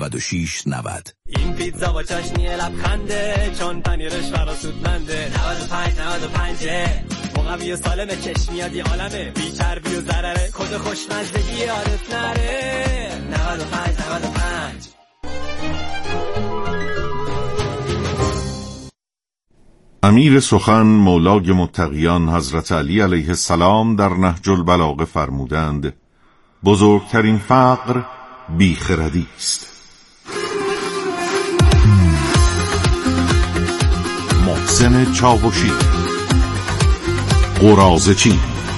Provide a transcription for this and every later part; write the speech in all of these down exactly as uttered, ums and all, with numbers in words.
نود و شش نود. این پیتزا با چاشنی لبخنده، چون پنیرش فراسودمنده. نود و پنج نود و پنج مقوی و سالمه، کش میاد یه عالمه، بی چربی و ضرره، کد خوشمزدگی یادت نره. نود و پنج نود و پنج. امیر سخن مولای متقیان حضرت علی علیه السلام در نهج البلاغه فرمودند: بزرگترین فقر بیخردی است. محسن چاوشی، قراضه‌چی.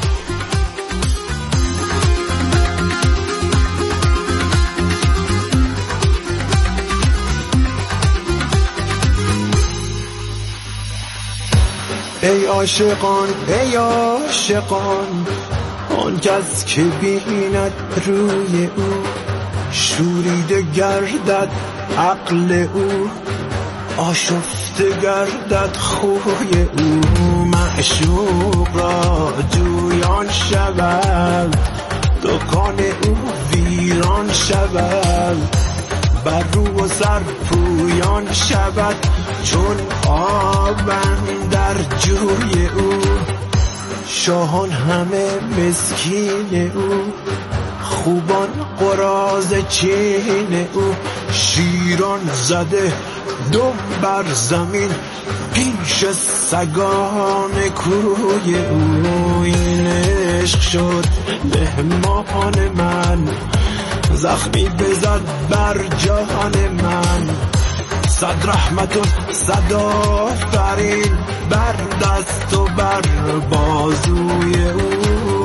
ای عاشقان ای عاشقان، آن کس که بیند روی او، شوریده گردد عقل او، آشفته گردد خوی او. معشوق را جویان شود، دکان او ویران شود، بر رو و سر پویان شود، چون آبم در جوی او. شاهان همه مسکین او، خوبان قراضه چین او. شیران زده دم بر زمین، پیش سگان کوی او. این عشق شد مهمان من، زخمی بزد بر جهان من. صد رحمت و صد آفرین بر دست و بر بازوی او.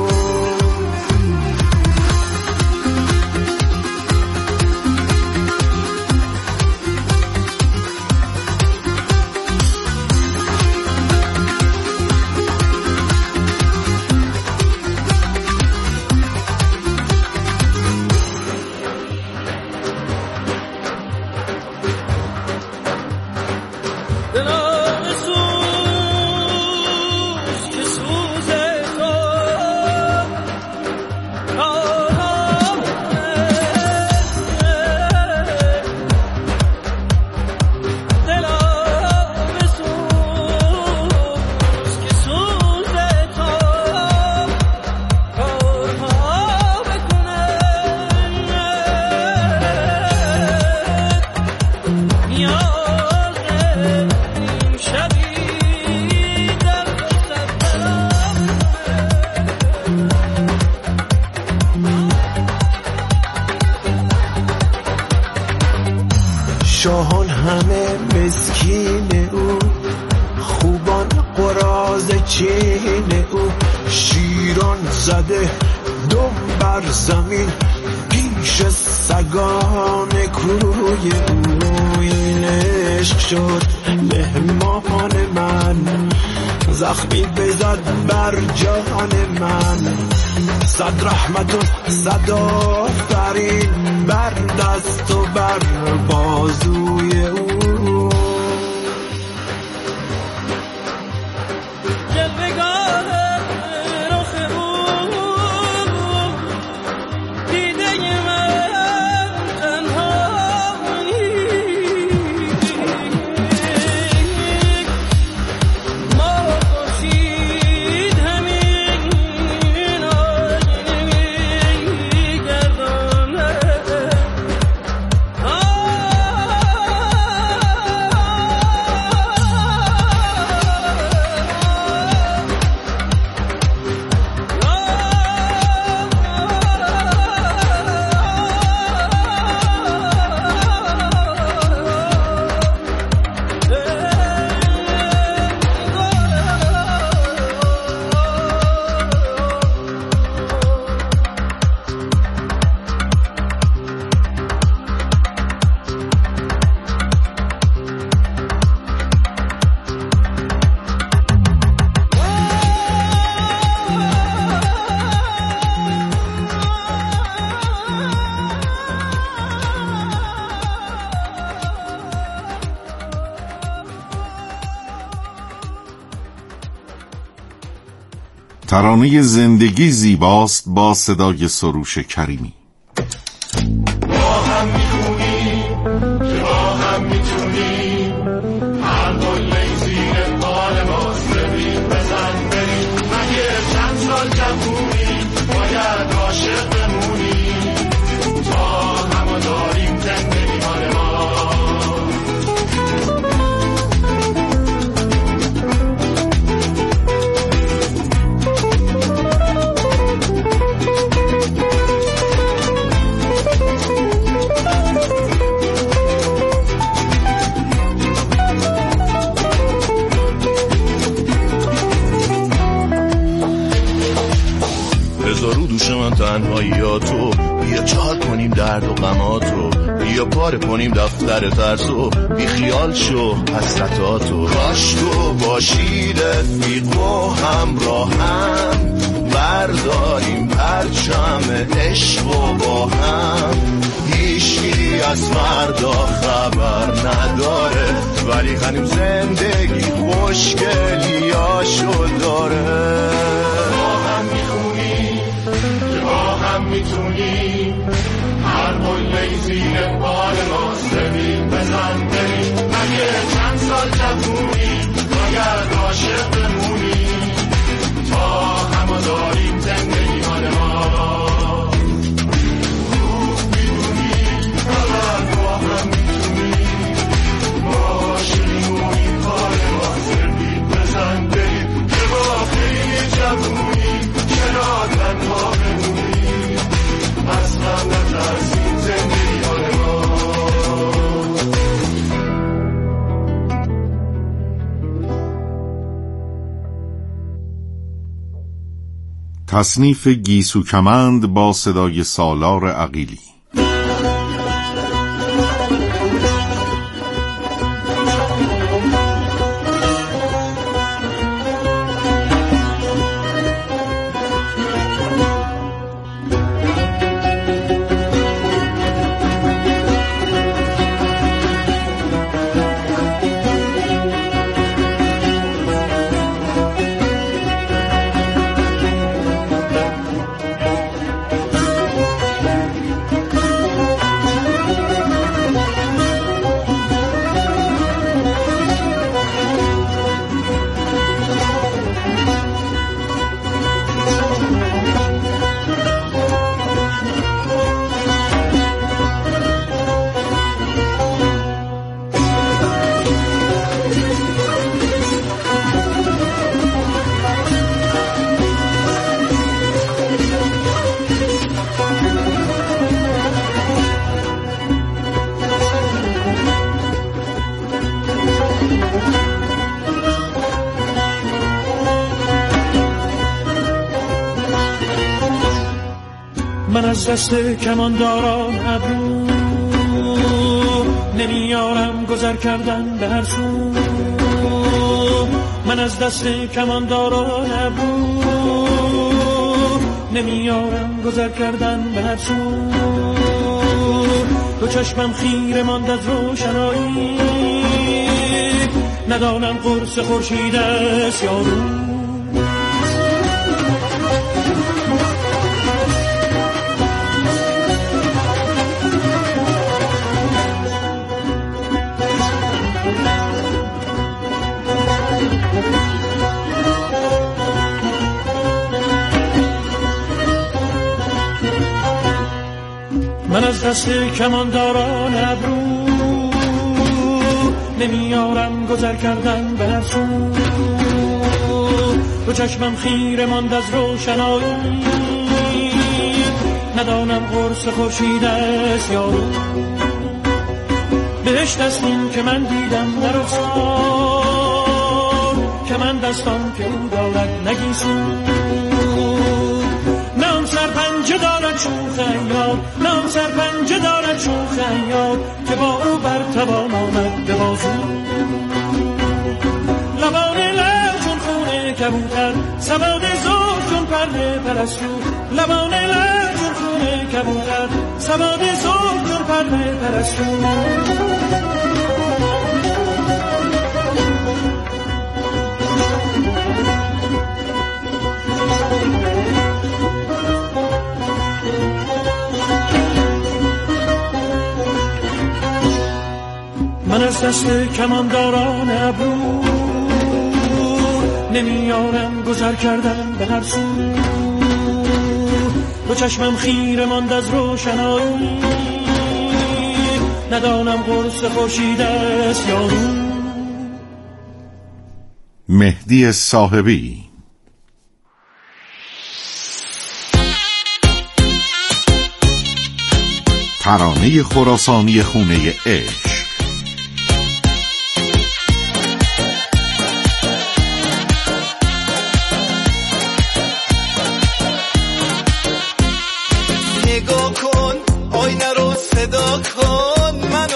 شاهان همه مسکین او، خوبان قراضه چین او. شیران زده دم بر زمین، پیش سگان کوی او. این عشق شد مهمان من، زخمی بزد بر جهان من. صد رحمت و صد آفرین بر دست و بر بازوی او. ترانه زندگی زیباست با صدای سروش کریمی. ما هم میخونیم پاره کنیم دفتر ترسو، بی خیال شو حسرتاتو. کاش تو باشی رفیق و همراهم، برداریم پرچم عشق و با هم. هیچی از فردا خبر نداره، ولی هنوز زندگی خوشگلیاشو داره. با هم میخونیم که با هم میتونیم، هر قله‌ای زیر بار ما زمین بزن بریم. مگه چند سال جوونیم باید عاشق بمونیم، تا همه داریم زندگی مال ما. خوب میدونیم فقط با هم میتونیم، باشیم و این کار ما زمین بزن بریم. که واقعی جوونیم چرا تنها بمونیم، اصلا نترسیم زندگی مال ما. تصنیف گیسو کمند با صدای سالار عقیلی. من از دست کمانداران ابرو نمیارم گذر کردن به هر سو. من از دست کمانداران ابرو نمیارم گذر کردن به هر سو. دو چشمم خیره ماند از روشنایی، ندانم قرص خورشید است یا رو. من از دست کمانداران ابرو نمیارم گذر کردن به هر سو. دو چشمم خیره ماند از روشنایی، ندانم قرص خورشید است یا رو. بهشت است این که من دیدم در رخسار، که من دستان که او دارد نگیسون. نام سرپنجه دارد شوخ ایار، نام سرپنجه دارد شوخ ایار، که با او بر توان آمد به بازو. لبان لب چون خونه کبوتر، سواد زور چون پرده پرستو. لبان لب چون خونه کبوتر، سواد زور چون پرده پرستو. من از دست کمانداران ابرو نمیارم گذر کردن به هر سو. دو چشمم خیره ماند از روشنایی، ندانم قرص خورشید است یا رو. مهدی صاحبی. ترانه خراسانی خونه عشق. نگاه کن آینه رو صدا کن، من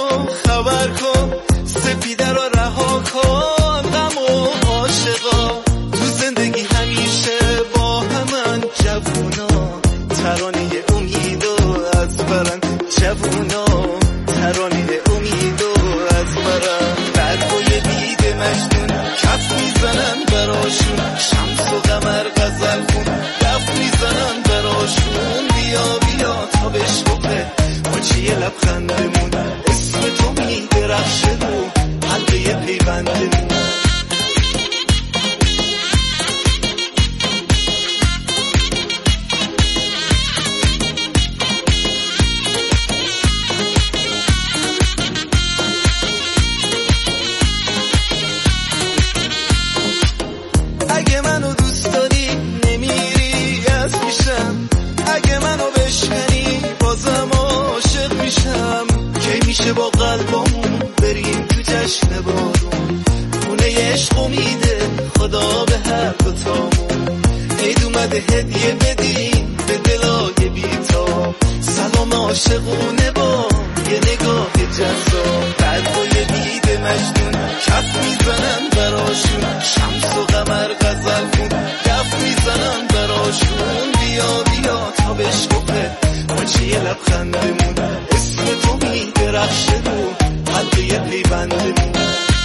قلبمون بریم تو جشن بارون، خونه عشق امیده خدا به هر دوتامون. عید اومده هدیه بدیم به دلای بی‌تاب، سلام عاشقونه با یه نگاه جذاب. برگای بید مجنون کف میزنن براشون، شمس و قمر غزل کن کف میزنن براشون. بیا بیا تا بشکفه مچه یه لبخندمون، اسم تو میدرخشه رو حلقه پیوندمون.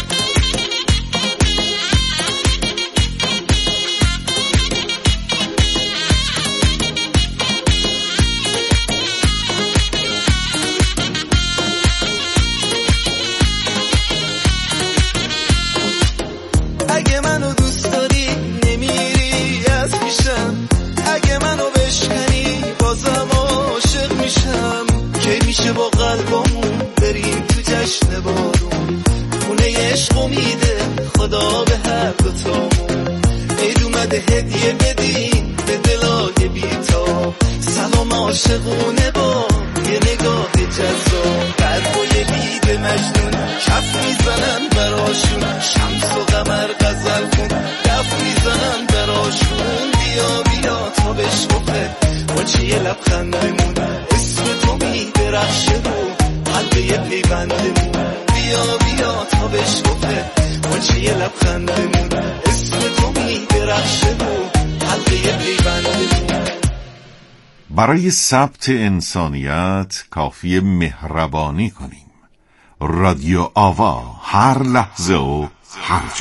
اگه منو دوست داری نمیری از پیشم، اگه منو بشکنی بازم عاشق میشم. کی میشه با قلبمون بریم تو جشن بارون، خونه عشق امیده خدا به هر دوتامون. عید اومده هدیه بدیم به دلای بی‌تاب، سلام عاشقونه با یه نگاه جذاب. برگای بید مجنون کف میزنن براشون، شمس و قمر غزل کن کف میزنن براشون. بیا بیا تا بشکفه مچه یه لبخندمون، اسم تو میدرخشه رو حلقه پیوندمون. بیا بیا تا بشکفه مچه یه لبخندمون، اسم تو میدرخشه رو حلقه پیوندمون. برای ثبت انسانیت کافی مهربانی کنیم. رادیو آوا، هر لحظه و هر جا.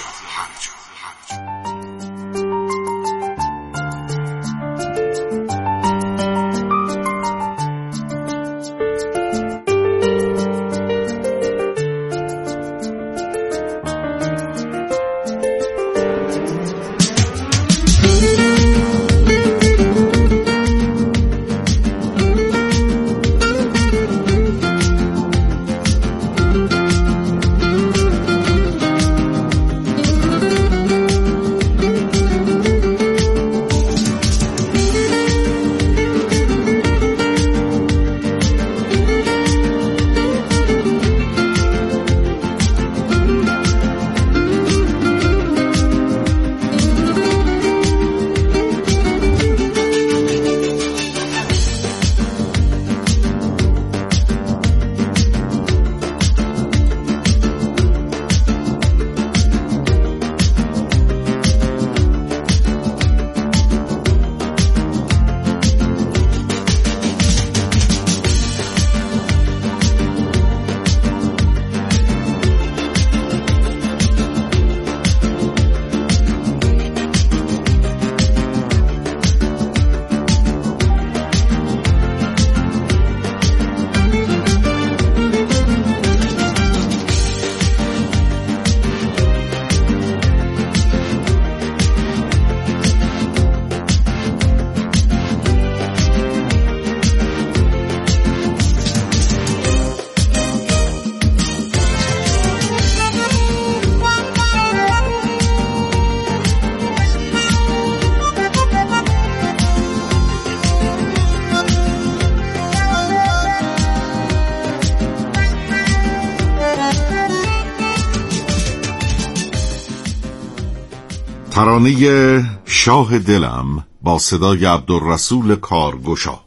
ترانه شاه دلم با صدای عبدالرسول کارگشا.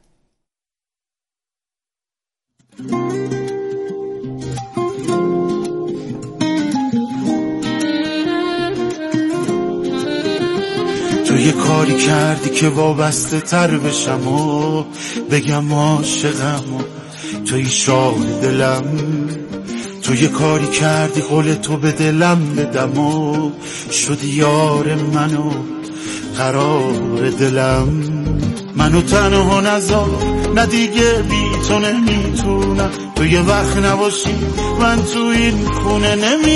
تو یه کاری کردی که وابسته تر بشم و بگم عاشقم و توی شاه دلم. تو یه کاری کردی قول تو به دلم بدم و شدی یار منو قرار دلم. منو تنها نذار، نه دیگه بی تو نمیتونم. تو یه وقت نباشی من تو این خونه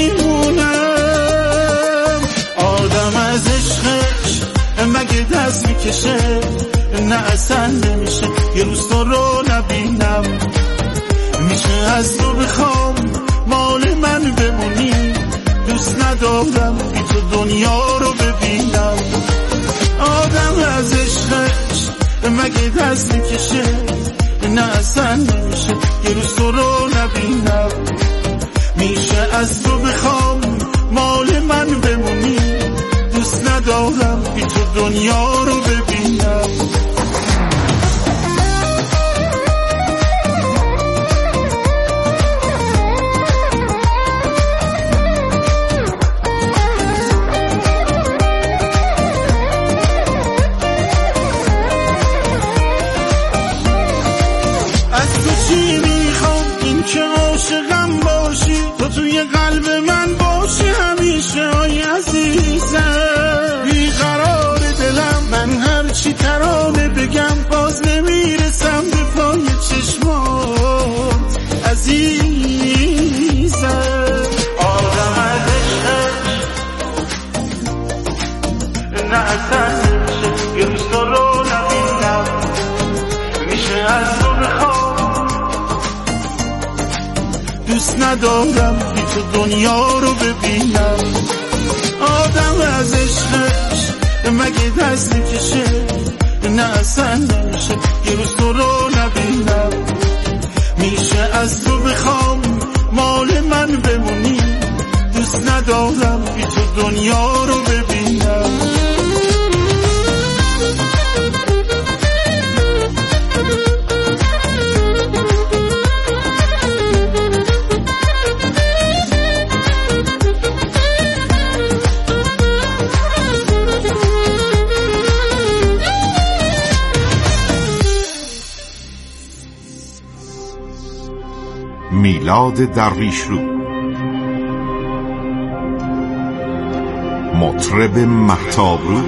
نمیمونم. آدم از عشقش مگه دست میکشه؟ نه اصلا نمیشه یه روز تو رو نبینم. میشه از تو بخوام مال من بمونی؟ دوست ندارم بی تو دنیا رو ببینم. آدم از عشقش مگه دست میکشه؟ نه اصلا نمیشه یه روز تو رو نبینم. میشه از تو بخوام مال من بمونی، دوست ندارم بی تو دنیا رو ببینم. توی قلب من باشی همیشه آی عزیزم. بیقرار دلم من هرچی ترانه بگم باز نمیرسم به پای چشمات عزیزم. آدم از عشقش نه اصلا نمیشه یه روز تو رو نبینم. میشه از تو بخوام دوست ندارم بی تو دنیا رو ببینم. آدم از عشقش مگه دست میکشه نه اصلا نمیشه یه روز تو رو نبینم. میشه از تو بخوام مال من بمونی، دوست ندارم بی تو دنیا رو ببینم. میلاد درویشرو، مطرب مهتابرو،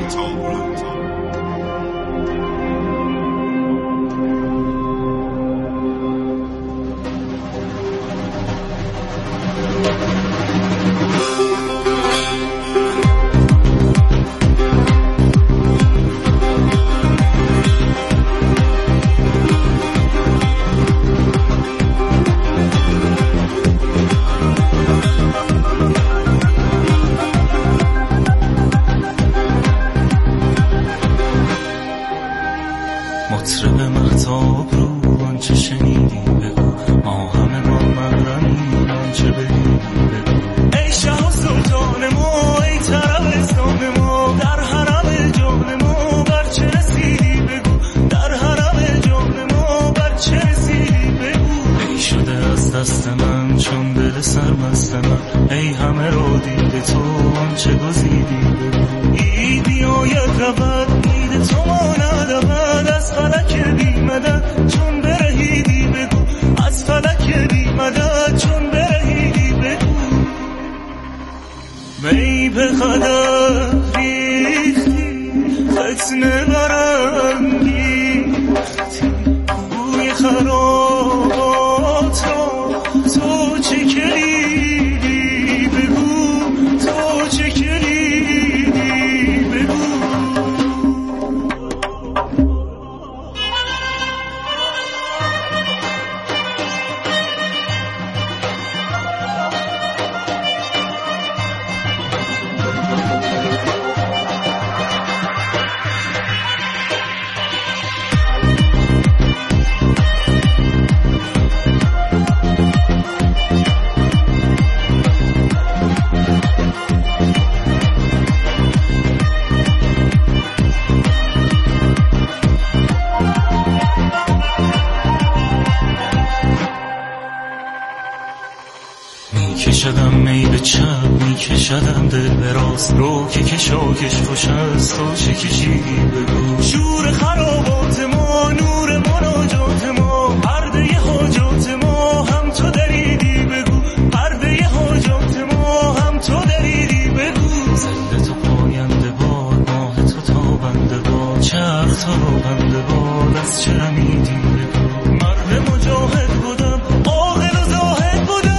میکشدم می به چپ میکشدم دل به راست، رو که کشاکش خوش است تو چه کشیدی بگو. شور خرابات ما نور مناجات ما، پرده حاجات ما هم تو دریدی بگو. پرده حاجات ما هم تو دریدی بگو. زنده تو پاینده باد ماه تو تابنده باد، چرخ تو روبنده باد از چه رمیدی بگو. مرد مجاهد بودم عاقل و زاهد بودم،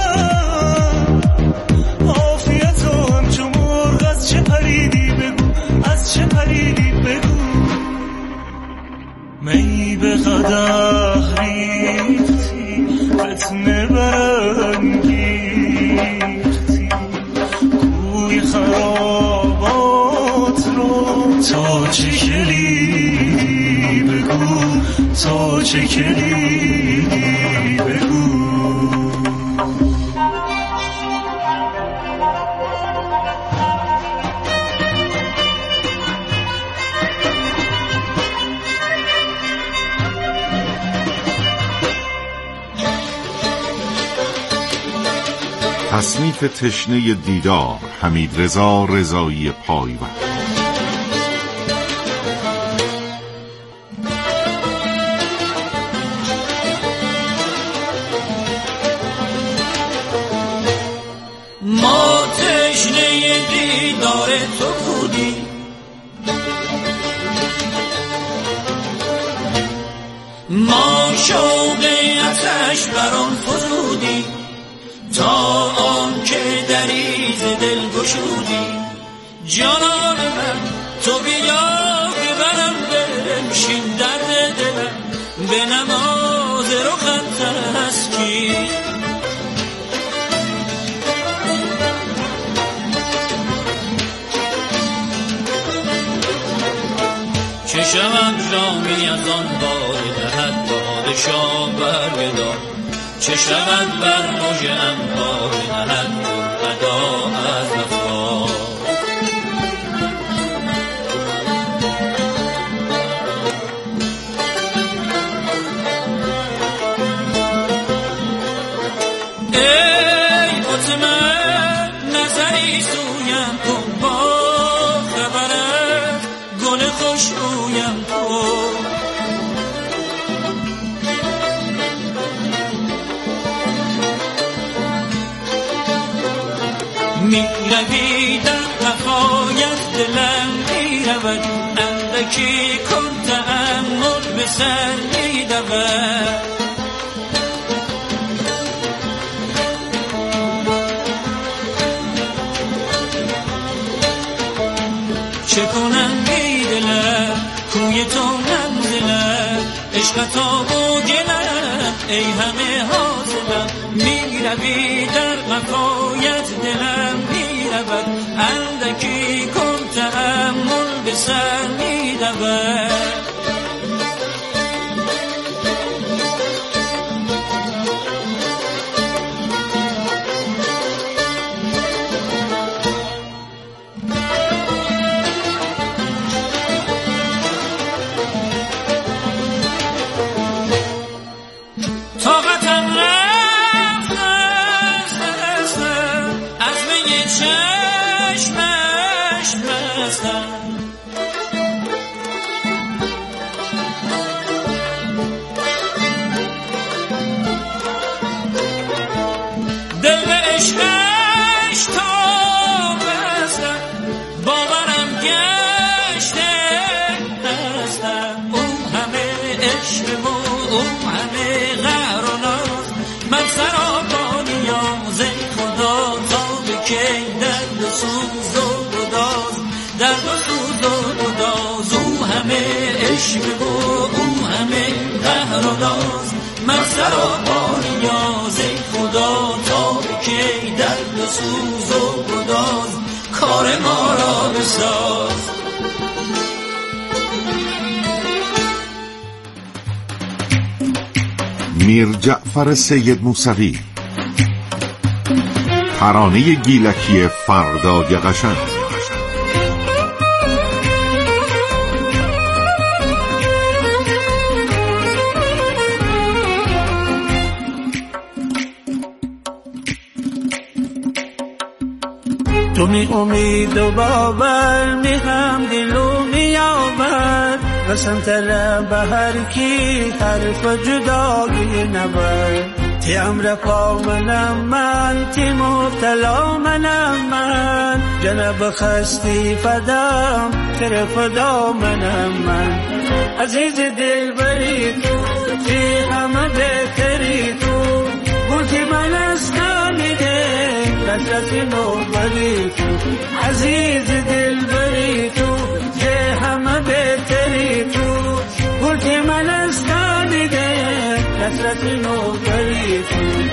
چه پریدی بگو از چه پریدی بگو. می به قدح تا چه کلی بگو. تصنیف تشنه دیدار، حمیدرضا رضایی پایور. ما تشنه دیدار تو بودیم، ما شوق آتش بران فزودیم، تا آن که دریز دل گشودی. جانان من تو بیا ببرم بنشین درد دلم، به نماز رخت تسکی. چه شود جامی از آن بار دهد پادشاه برگدار، چه شود بر موج انبار نهد ادا از وفا. ای مطمئن نظری سویم کن، با خبرت گل خوش رویم کن. می روی در وفایت دلم می رود، اندکی کن تأمل به سر می دود. چه کنم بی دلم کوی تو منزلم، عشق تا و گلم ای همه حاصلم. می روی در وفایت دلم می رود، اندکی کن تأمل به سر می دود. عشق و او همه قهر و ناز، من سراپا نیاز ای خدا تا به کی درد و سوز و گداز، کار ما را بساز. میر جعفر سید موسوی، ترانه گیلکی فردای قشنگ. تو می امید و باور می هم دلو می آور، رسم طلب هر کی حرف جدایی نبر. تی امر پا منم من، تی مبتلا منم من، جنب خستی فدام تر فدا منم من. عزیز دل بری تو، تی همه بهتری تو، گوتی من اسکانی ده لذت نوبری تو. عزیز دل بری تو، تی همه بهتری تو، گوتی من اسکانی ده لذت نوبری تو.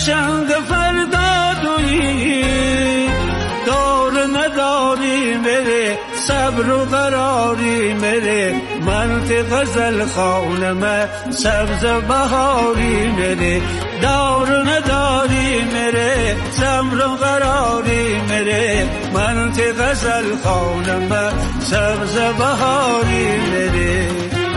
قشنگ فردادویی دور نداری میره صبر و قراری میره منطق غزل خانم سبز بهاری میره دور نداری میره صبر و قراری میره منطق غزل خانم سبز بهاری میره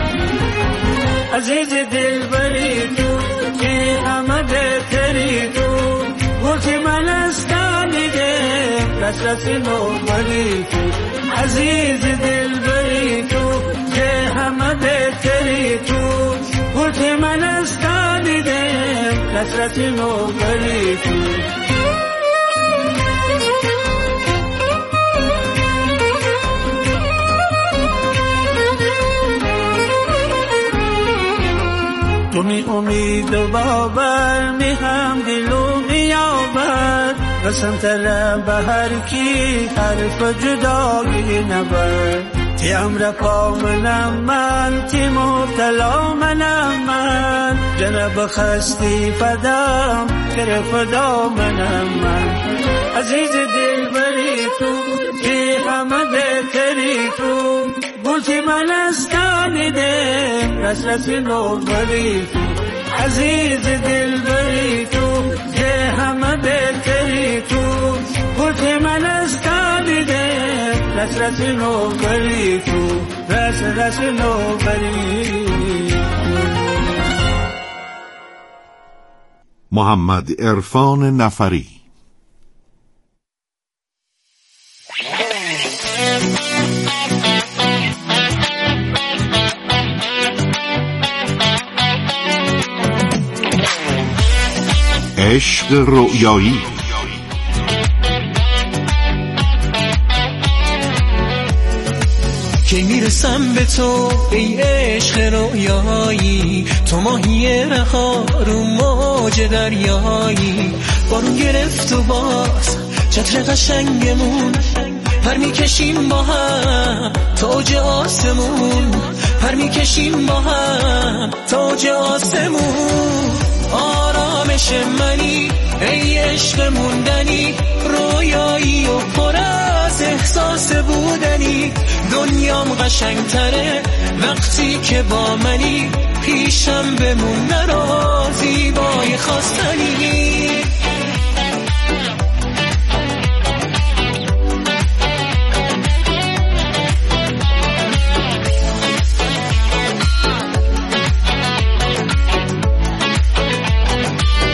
عزیز دلبری تو که همه بهتری تو گفتی من استانیده رسرس نوبری تو عزیز دلبری تو که همه بهتری تو گفتی من استانیده رسرس نوبری تو تو می امید و باور می هم دلو می یابد قسم ترم به هر کی حرف جدایی نبر تی امر پا منم من تی مبتلا منم من جنب خستی فدام کر خدا منم من عزیز دل بری تو که همه بهتری تو بوتی من استانیده رس رس نوبری تو عزیز دل بری تو که همه بهتری تو بوتی من استانیده رس رس نوبری تو رس رس نوبری محمد عرفان نفری. عشق رؤیایی. کی میرسم به تو ای عشق رویایی تو ماهی رها رو موج دریایی بارون گرفت و باز چتر قشنگمون پر میکشیم با هم تاج آسمون پر میکشیم با هم تاج آسمون آرامش منی ای عشق موندنی رویایی و پر از احساس بودنی دنیام قشنگتره وقتی که با منی پیشم بمون نرا زیبای خواستنی